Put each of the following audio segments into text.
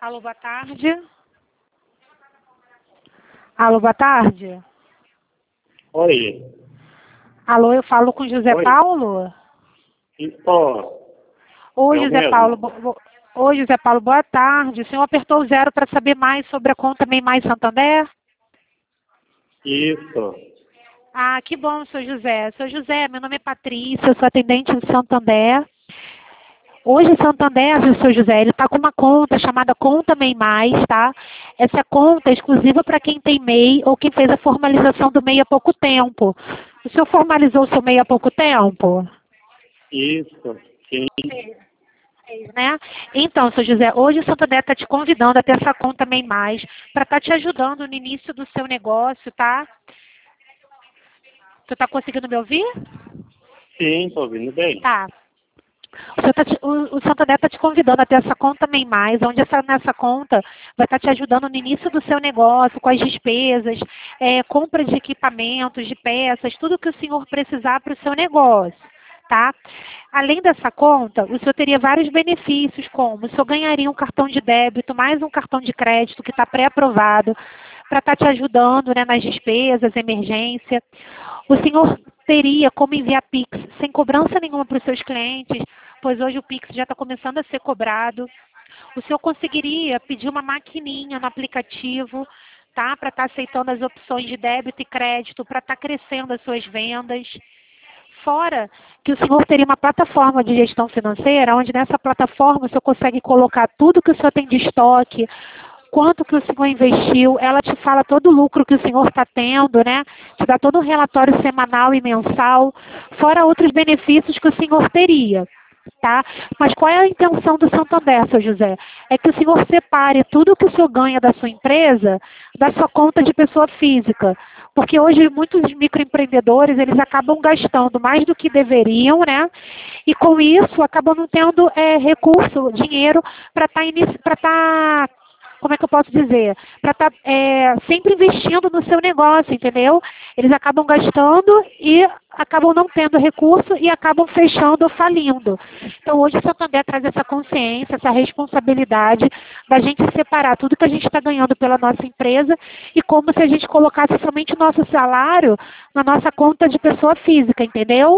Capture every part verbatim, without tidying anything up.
Alô, boa tarde. Alô, boa tarde. Oi. Alô, eu falo com José Oi. Paulo? Então, Oi, é o José mesmo. Paulo. bo- bo- Oi, José Paulo, boa tarde. O senhor apertou o zero para saber mais sobre a conta Mei Mais Santander? Isso. Ah, que bom, seu José. Seu José, meu nome é Patrícia, eu sou atendente do Santander. Hoje o Santander, seu José, ele está com uma conta chamada Conta Mei Mais, tá? Essa conta é exclusiva para quem tem MEI ou quem fez a formalização do MEI há pouco tempo. O senhor formalizou o seu MEI há pouco tempo? Isso. Sim. Né? Então, seu José, hoje o Santander está te convidando a ter essa conta Mei Mais para estar te ajudando no início do seu negócio, tá? Tu está conseguindo me ouvir? Sim, tô ouvindo bem. Tá. O, senhor tá te- o- o Santander está te convidando a ter essa conta Mei Mais, onde essa, nessa conta vai estar te ajudando no início do seu negócio, com as despesas, é, compra de equipamentos, de peças, tudo que o senhor precisar para o seu negócio, tá? Além dessa conta, o senhor teria vários benefícios, como o senhor ganharia um cartão de débito, mais um cartão de crédito que está pré-aprovado, para estar te ajudando, né, nas despesas, emergência. O senhor teria como enviar Pix sem cobrança nenhuma para os seus clientes, pois hoje o Pix já está começando a ser cobrado. O senhor conseguiria pedir uma maquininha no aplicativo, tá? Para estar aceitando as opções de débito e crédito, para estar crescendo as suas vendas. Fora que o senhor teria uma plataforma de gestão financeira, onde nessa plataforma o senhor consegue colocar tudo que o senhor tem de estoque, quanto que o senhor investiu, ela te fala todo o lucro que o senhor está tendo, né? Te dá todo um relatório semanal e mensal, fora outros benefícios que o senhor teria. Tá? Mas qual é a intenção do Santander, seu José? É que o senhor separe tudo que o senhor ganha da sua empresa da sua conta de pessoa física. Porque hoje muitos microempreendedores, eles acabam gastando mais do que deveriam, né? E com isso acabam não tendo é, recurso, dinheiro para estar para estar como é que eu posso dizer? Para estar é, sempre investindo no seu negócio, entendeu? Eles acabam gastando e acabam não tendo recurso e acabam fechando ou falindo. Então, hoje o Santander traz essa consciência, essa responsabilidade da gente separar tudo que a gente está ganhando pela nossa empresa e como se a gente colocasse somente o nosso salário na nossa conta de pessoa física, entendeu?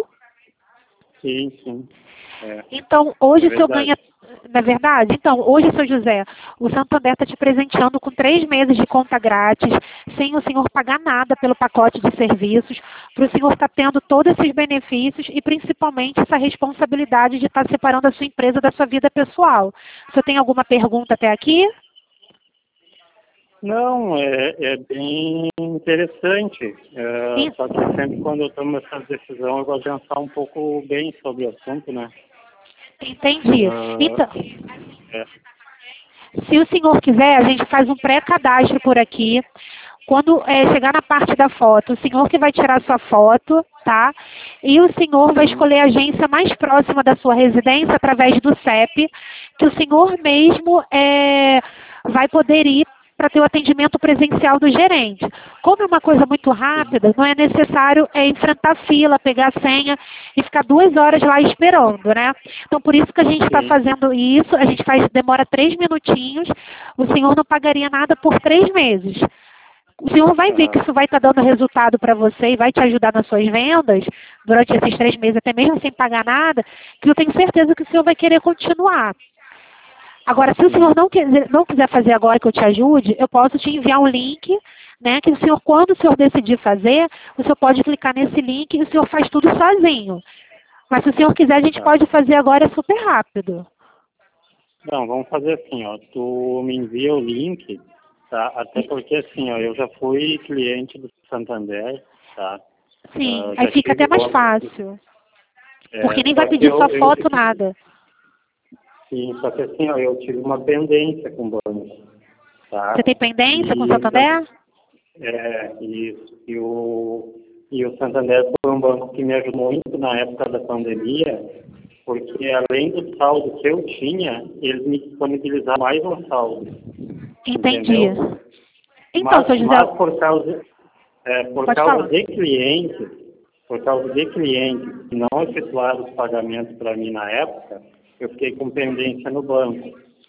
Sim, sim. É, Então, é hoje o senhor verdade. ganha, não é verdade? Então, hoje, seu José, o Santander está te presenteando com três meses de conta grátis, sem o senhor pagar nada pelo pacote de serviços, para o senhor estar tendo todos esses benefícios e, principalmente, essa responsabilidade de estar separando a sua empresa da sua vida pessoal. O senhor tem alguma pergunta até aqui? Não, é, é bem interessante. É, Sim. só que sempre quando eu tomo essa decisão, eu gosto de pensar um pouco bem sobre o assunto, né? Entendi. Ah, Então, é, se o senhor quiser, a gente faz um pré-cadastro por aqui. Quando é, chegar na parte da foto, o senhor que vai tirar sua foto, tá? E o senhor vai sim. escolher a agência mais próxima da sua residência através do C E P, que o senhor mesmo é, vai poder ir para ter o atendimento presencial do gerente. Como é uma coisa muito Sim. rápida, não é necessário é, enfrentar fila, pegar a senha e ficar duas horas lá esperando, né? Então, por isso que a gente está Sim. fazendo isso, a gente faz, demora três minutinhos, o senhor não pagaria nada por três meses. O senhor vai ver que Aham. isso vai estar dando resultado para você e vai te ajudar nas suas vendas durante esses três meses, até mesmo sem pagar nada, que eu tenho certeza que o senhor vai querer continuar. Agora, se o senhor Sim. não quiser, não quiser fazer agora que eu te ajude, eu posso te enviar um link, né? Que o senhor, quando o senhor decidir fazer, o senhor pode clicar nesse link e o senhor faz tudo sozinho. Mas se o senhor quiser, a gente Tá. pode fazer agora, é super rápido. Não, vamos fazer assim, ó. Tu me envia o link, tá? Até porque assim, ó, eu já fui cliente do Santander, tá? Sim, Ah, aí já fica até tive mais outros. fácil. Porque É, nem vai só que pedir sua eu, eu, foto, nada. sim, só que assim, ó, eu tive uma pendência com o banco, tá? Você tem pendência com o E o San- Santander? é, isso. E o, e o Santander foi um banco que me ajudou muito na época da pandemia, porque além do saldo que eu tinha, eles me disponibilizaram mais um saldo, Entendi. entendeu? Então, seu Mas, José, mas por causa, é, por pode causa falar. de clientes, por causa de clientes que não efetuaram os pagamentos para mim na época, eu fiquei com pendência no banco.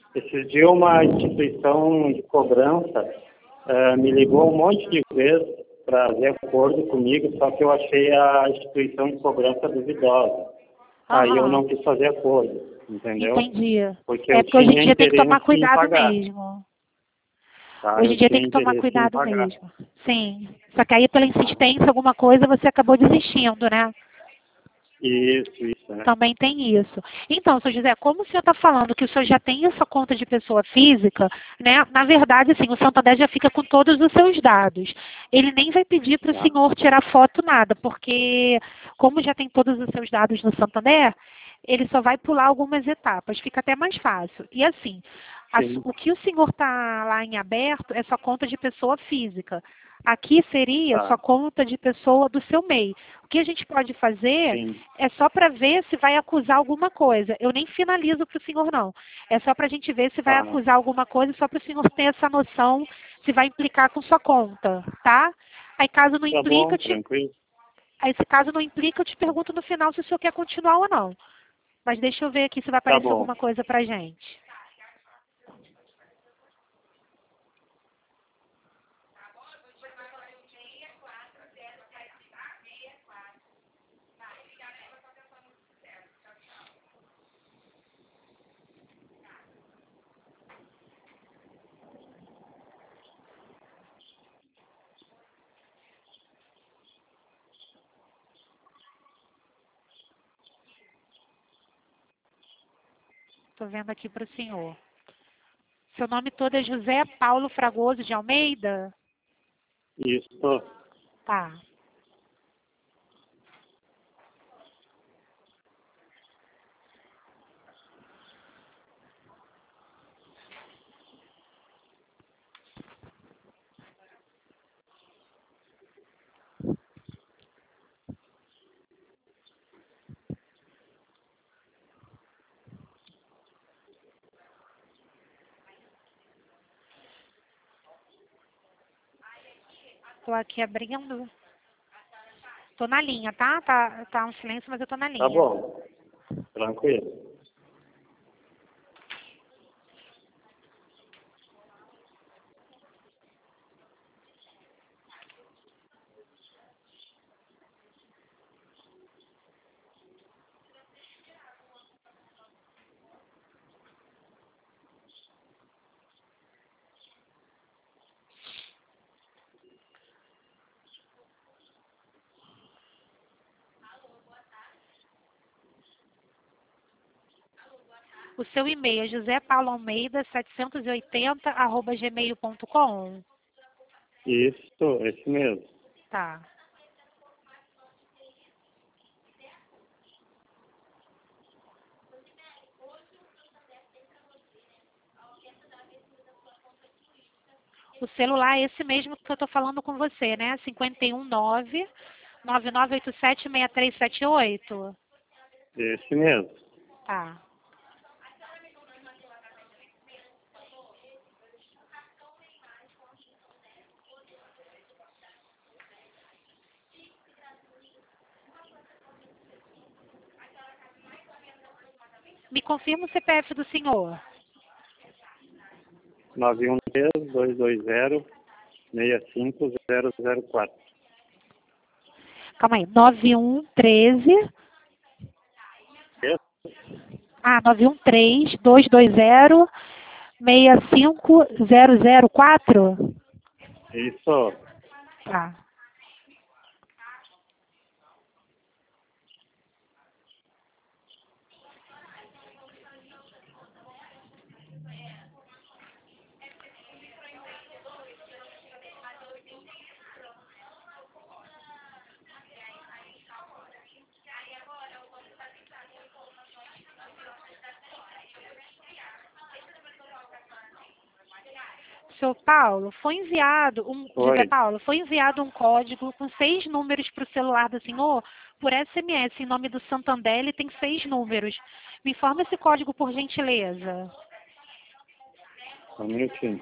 Esses dias uma instituição de cobrança uh, me ligou um monte de vezes para fazer acordo comigo, só que eu achei a instituição de cobrança duvidosa. Aí eu Aham. não quis fazer acordo, entendeu? Entendi. Porque É eu porque hoje em tinha dia tem que tomar interesse em cuidado pagar. mesmo. Tá? Hoje Eu em dia tem tinha que tomar interesse em cuidado pagar. mesmo. Sim. Só que aí pela insistência, alguma coisa, você acabou desistindo, né? Isso, isso, né? Também tem isso. Então, seu José, como o senhor está falando que o senhor já tem essa conta de pessoa física, né? Na verdade, assim, o Santander já fica com todos os seus dados. Ele nem vai pedir para o Tá. senhor tirar foto, nada, porque como já tem todos os seus dados no Santander, ele só vai pular algumas etapas, fica até mais fácil. E assim, a su- Sim. o que o senhor está lá em aberto é sua conta de pessoa física. Aqui seria Tá. sua conta de pessoa do seu MEI. O que a gente pode fazer Sim. é só para ver se vai acusar alguma coisa. Eu nem finalizo para o senhor, não. É só para a gente ver se vai Tá. acusar alguma coisa, só para o senhor ter essa noção se vai implicar com sua conta, tá? Aí caso não Tá implica, bom, eu te... tranquilo. aí se caso não implica, eu te pergunto no final se o senhor quer continuar ou não. Mas deixa eu ver aqui se vai Tá aparecer bom. alguma coisa pra gente. Estou vendo aqui para o senhor. Seu nome todo é José Paulo Fragoso de Almeida? Isso. Tá. Estou aqui abrindo. Estou na linha, tá? tá? Tá um silêncio, mas eu estou na Tá linha. bom. Tranquilo. O seu e-mail é josé paulo almeida setecentos e oitenta arroba gmail ponto com. Isso, esse mesmo. Tá. O celular é esse mesmo que eu estou falando com você, né? cinco um nove, nove nove oito sete, seis três sete oito. Esse mesmo. Tá. Me confirma o C P F do senhor. nove um três, dois dois zero, seis cinco zero zero quatro. Calma aí. nove um um três. Ah, nove um três, dois dois zero, seis cinco zero zero quatro? Isso. Tá. Seu Paulo, foi enviado um, José Oi. Paulo, foi enviado um código com seis números para o celular do senhor por S M S em nome do Santander, ele tem seis números. Me informa esse código, por gentileza. Só um minutinho.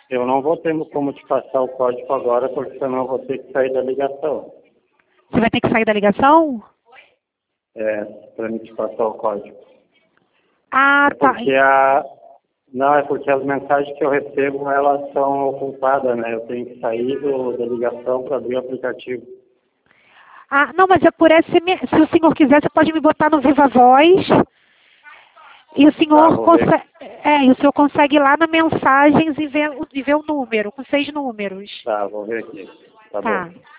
Eu não vou ter como te passar o código agora, porque senão eu vou ter que sair da ligação. Você vai ter que sair da ligação? É, para me te passar o código. Ah, É tá. porque a... Não, é porque as mensagens que eu recebo, elas são ocultadas, né? Eu tenho que sair do, da ligação para abrir o aplicativo. Ah, não, mas é por S M S. Se o senhor quiser, você pode me botar no Viva Voz. E o senhor Tá, vou ver. consegue. É, e o senhor consegue ir lá na mensagens e ver, o- e ver o número, com seis números. Tá, vou ver aqui. Tá bom. Tá.